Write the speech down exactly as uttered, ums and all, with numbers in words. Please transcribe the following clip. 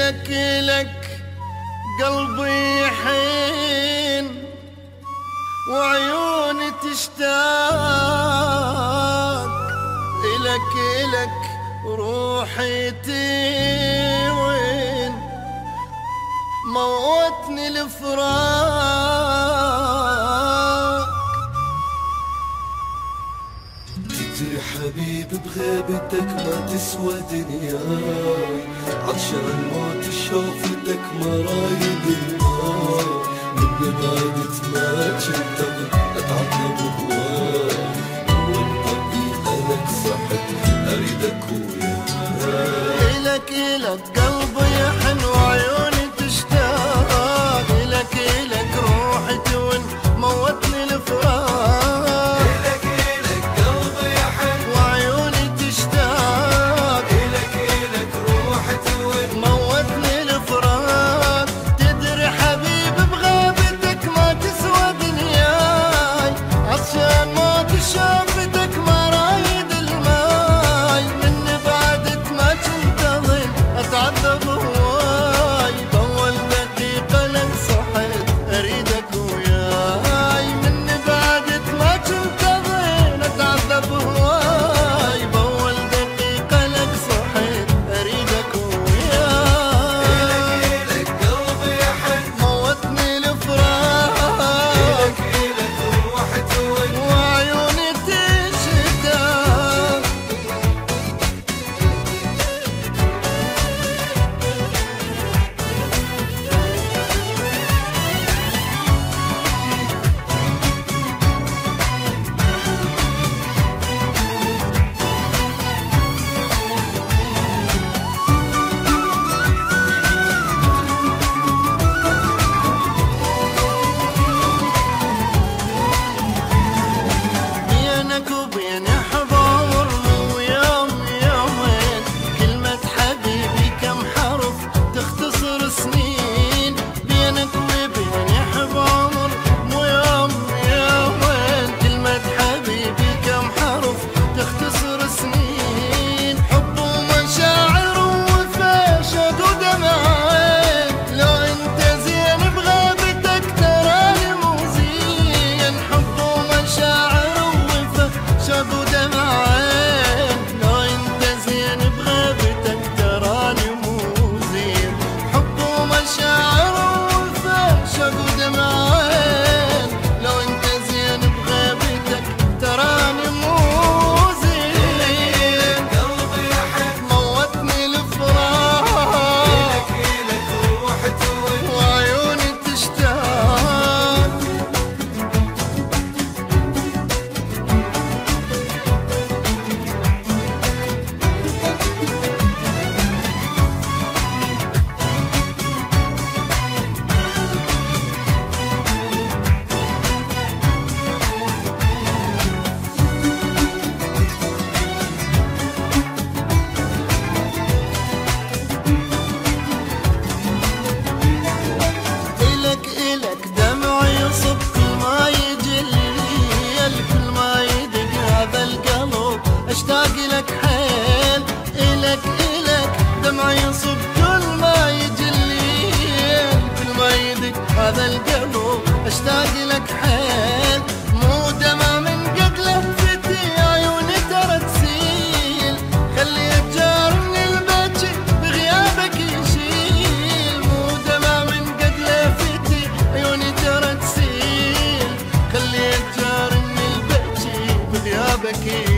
إلك إلك قلبي يحن وعيوني تشتاق، إلك إلك روحي تيوين، موتني الفراق. تدري حبيب بغيبتك ما تسوى دنياي، عطشان موت شوفتك مرايد الماي، مني بعدت ما كنت اتعذب هواي، والطبيعة لك صحت اريدك وياي. إلك إلك قلبي يحن وعيوني تشتاق، إلك إلك روحي تون موتني الفراق. إلك إلك قلبي يحن وعيوني تشتاق، إلك إلك روحي تون موتني الفراق. تدري حبيب بغيبتك ما تسوى دنياي، عطشان موت شوفتك مرايد الماي، مني بعدك ما كنت اظن اتعذب هواي، باول دقيقة لك صحيت اريدك وياي، مني بعدك ما كنت اظن اتعذب هواي، باول دقيقة لك صحيت اريدك وياي. إلك قلبي يحن موتني الفراق، إلك إلك روحي تون وعيوني تشتاق. بينك وبين حضور مو يوم يومين، كلمة حبيبي كم حرف تختصر سنين، بينك وبين حضور مو يوم يومين، كلمة حبيبي كم حرف تختصر سنين، حب ومشاعر ووفا شوق ودمعين، لو انت زين بغيبتك تراني مو زين، حب ومشاعر ووفا شوق ودمعين، لو انت زين بغيبتك تراني مو زين، حب ومشاعر ووفا شوق ودمعين، لو انت زين بغيبتك تراني مو زين. قلبي يحن موتني الفراق، إلك إلك روحي تون وعيوني تشتاق. إلك إلك دمع يصب كل ما يجي الليل، كل ما يدق هذا القلب اشتاق لك حيل، إلك إلك دمع يصب كل ما يجي الليل، كل ما يدق هذا القلب اشتاق لك حيل، مو دمع من قد لفتي عيوني ترى تسيل، خلي جارني البكي بغيابك يشيل، مو دمع من قد لفتي عيوني ترى تسيل، خلي جارني البكي بغيابك يشيل.